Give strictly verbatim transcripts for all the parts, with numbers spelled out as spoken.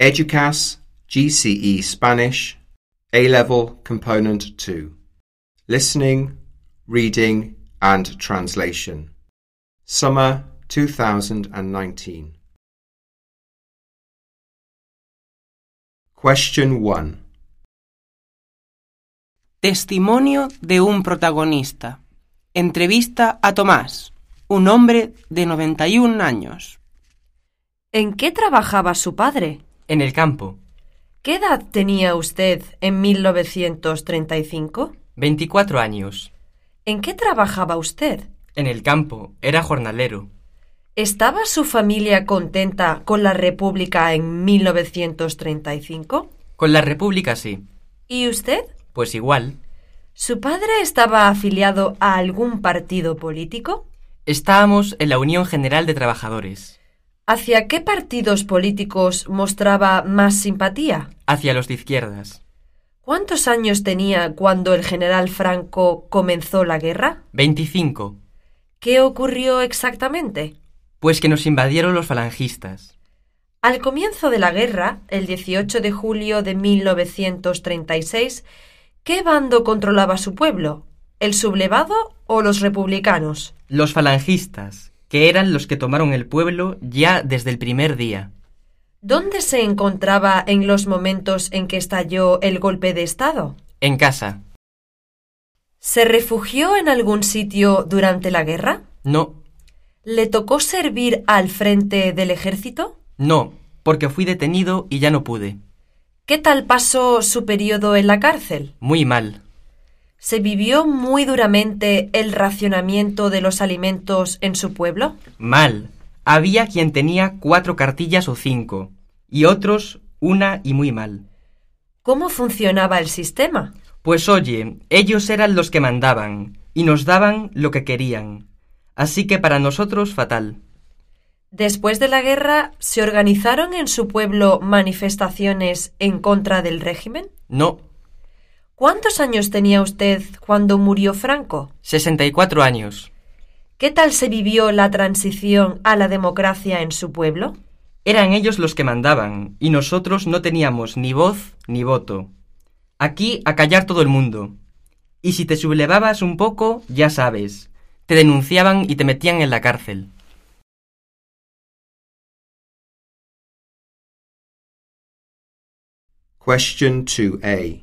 EDUCAS G C E Spanish A-Level Component two. Listening, Reading and Translation. Summer two thousand nineteen. Question one. Testimonio de un protagonista. Entrevista a Tomás, un hombre de noventa y un años. ¿En qué trabajaba su padre? En el campo. ¿Qué edad tenía usted en mil novecientos treinta y cinco? Veinticuatro años. ¿En qué trabajaba usted? En el campo. Era jornalero. ¿Estaba su familia contenta con la República en mil novecientos treinta y cinco? Con la República sí. ¿Y usted? Pues igual. ¿Su padre estaba afiliado a algún partido político? Estábamos en la Unión General de Trabajadores. ¿Hacia qué partidos políticos mostraba más simpatía? Hacia los de izquierdas. ¿Cuántos años tenía cuando el general Franco comenzó la guerra? Veinticinco. ¿Qué ocurrió exactamente? Pues que nos invadieron los falangistas. Al comienzo de la guerra, el dieciocho de julio de mil novecientos treinta y seis, ¿qué bando controlaba su pueblo? ¿El sublevado o los republicanos? Los falangistas, que eran los que tomaron el pueblo ya desde el primer día. ¿Dónde se encontraba en los momentos en que estalló el golpe de Estado? En casa. ¿Se refugió en algún sitio durante la guerra? No. ¿Le tocó servir al frente del ejército? No, porque fui detenido y ya no pude. ¿Qué tal pasó su periodo en la cárcel? Muy mal. ¿Se vivió muy duramente el racionamiento de los alimentos en su pueblo? Mal. Había quien tenía cuatro cartillas o cinco, y otros una y muy mal. ¿Cómo funcionaba el sistema? Pues oye, ellos eran los que mandaban, y nos daban lo que querían. Así que para nosotros fatal. Después de la guerra, ¿se organizaron en su pueblo manifestaciones en contra del régimen? No. ¿Cuántos años tenía usted cuando murió Franco? Sesenta y cuatro años. ¿Qué tal se vivió la transición a la democracia en su pueblo? Eran ellos los que mandaban, y nosotros no teníamos ni voz ni voto. Aquí a callar todo el mundo. Y si te sublevabas un poco, ya sabes, te denunciaban y te metían en la cárcel. Question two A.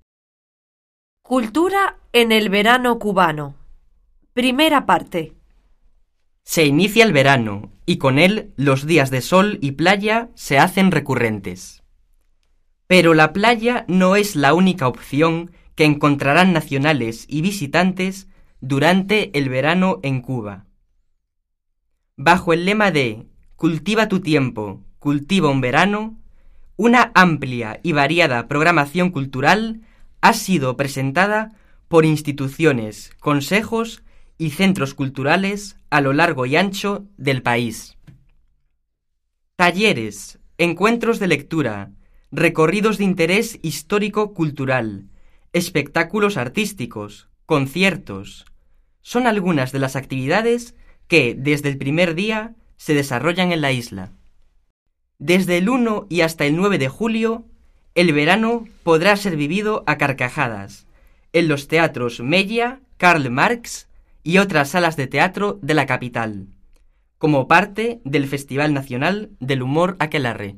Cultura en el verano cubano. Primera parte. Se inicia el verano, y con él los días de sol y playa se hacen recurrentes. Pero la playa no es la única opción que encontrarán nacionales y visitantes durante el verano en Cuba. Bajo el lema de Cultiva tu tiempo, cultiva un verano, una amplia y variada programación cultural ha sido presentada por instituciones, consejos y centros culturales a lo largo y ancho del país. Talleres, encuentros de lectura, recorridos de interés histórico-cultural, espectáculos artísticos, conciertos, son algunas de las actividades que, desde el primer día, se desarrollan en la isla. Desde el uno y hasta el nueve de julio, el verano podrá ser vivido a carcajadas en los teatros Mella, Karl Marx y otras salas de teatro de la capital, como parte del Festival Nacional del Humor Aquelarre.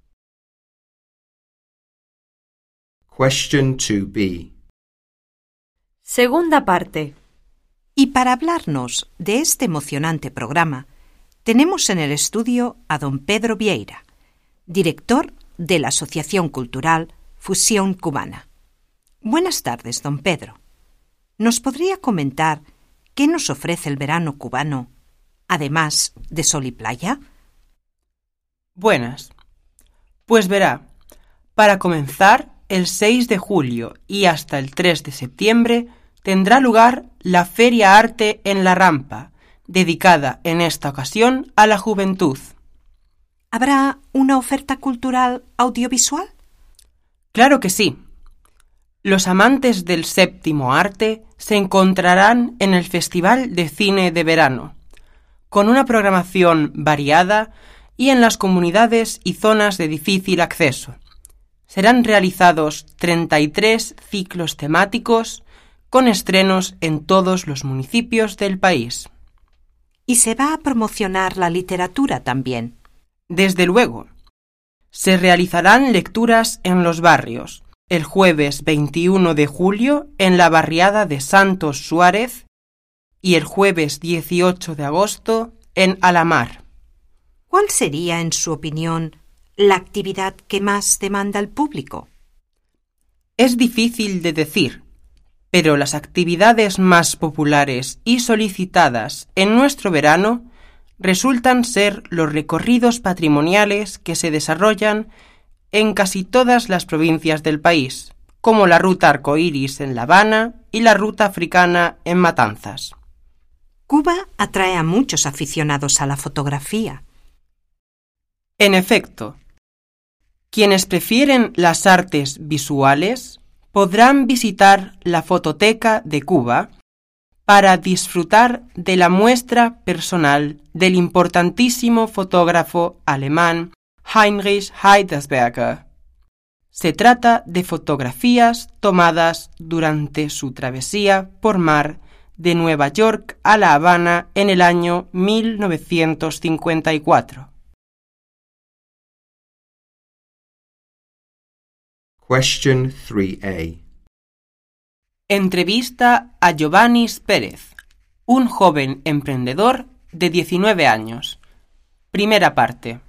Question two B. Segunda parte. Y para hablarnos de este emocionante programa, tenemos en el estudio a don Pedro Vieira, director de la Asociación Cultural Fusión Cubana. Buenas tardes, don Pedro. ¿Nos podría comentar qué nos ofrece el verano cubano, además de sol y playa? Buenas. Pues verá, para comenzar, el seis de julio y hasta el tres de septiembre tendrá lugar la Feria Arte en la Rampa, dedicada en esta ocasión a la juventud. ¿Habrá una oferta cultural audiovisual? Claro que sí. Los amantes del séptimo arte se encontrarán en el Festival de Cine de Verano, con una programación variada y en las comunidades y zonas de difícil acceso. Serán realizados treinta y tres ciclos temáticos con estrenos en todos los municipios del país. Y se va a promocionar la literatura también. Desde luego. Se realizarán lecturas en los barrios, el jueves veintiuno de julio en la barriada de Santos Suárez y el jueves dieciocho de agosto en Alamar. ¿Cuál sería, en su opinión, la actividad que más demanda el público? Es difícil de decir, pero las actividades más populares y solicitadas en nuestro verano resultan ser los recorridos patrimoniales que se desarrollan en casi todas las provincias del país, como la Ruta Arcoíris en La Habana y la Ruta Africana en Matanzas. Cuba atrae a muchos aficionados a la fotografía. En efecto, quienes prefieren las artes visuales podrán visitar la Fototeca de Cuba para disfrutar de la muestra personal del importantísimo fotógrafo alemán Heinrich Heidesberger. Se trata de fotografías tomadas durante su travesía por mar de Nueva York a La Habana en el año mil novecientos cincuenta y cuatro. Question three A. Entrevista a Giovannis Pérez, un joven emprendedor de diecinueve años. Primera parte.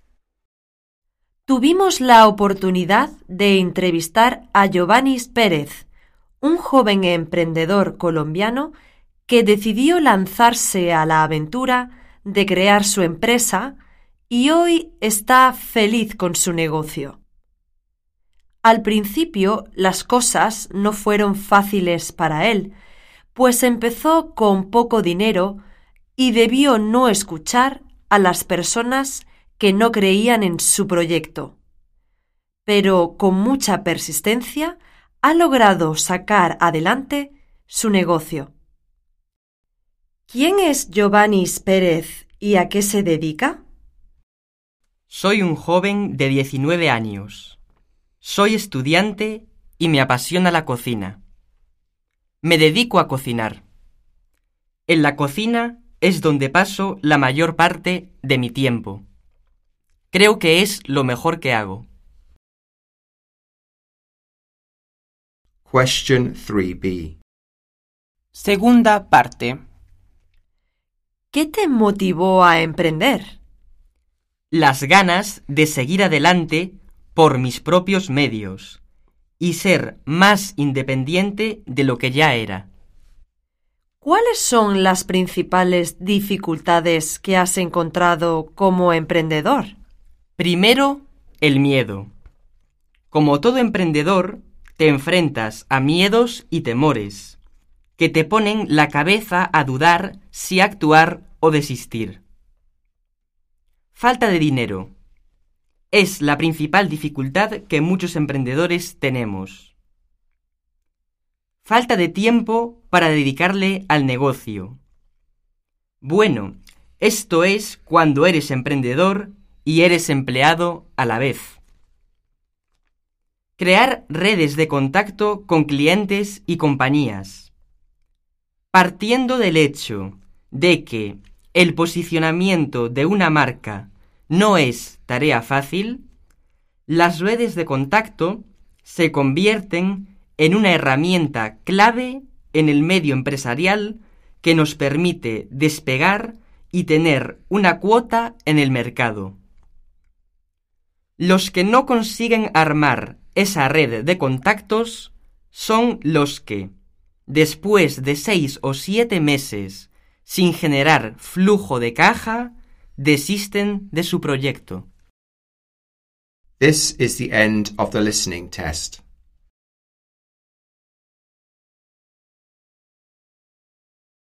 Tuvimos la oportunidad de entrevistar a Giovannis Pérez, un joven emprendedor colombiano que decidió lanzarse a la aventura de crear su empresa y hoy está feliz con su negocio. Al principio las cosas no fueron fáciles para él, pues empezó con poco dinero y debió no escuchar a las personas que no creían en su proyecto. Pero con mucha persistencia ha logrado sacar adelante su negocio. ¿Quién es Giovannis Pérez y a qué se dedica? Soy un joven de diecinueve años. Soy estudiante y me apasiona la cocina. Me dedico a cocinar. En la cocina es donde paso la mayor parte de mi tiempo. Creo que es lo mejor que hago. Question three B. Segunda parte. ¿Qué te motivó a emprender? Las ganas de seguir adelante por mis propios medios y ser más independiente de lo que ya era. ¿Cuáles son las principales dificultades que has encontrado como emprendedor? Primero, el miedo. Como todo emprendedor, te enfrentas a miedos y temores que te ponen la cabeza a dudar si actuar o desistir. Falta de dinero. Es la principal dificultad que muchos emprendedores tenemos. Falta de tiempo para dedicarle al negocio. Bueno, esto es cuando eres emprendedor y eres empleado a la vez. Crear redes de contacto con clientes y compañías. Partiendo del hecho de que el posicionamiento de una marca no es tarea fácil, las redes de contacto se convierten en una herramienta clave en el medio empresarial que nos permite despegar y tener una cuota en el mercado. Los que no consiguen armar esa red de contactos son los que, después de seis o siete meses sin generar flujo de caja, desisten de su proyecto. This is the end of the listening test.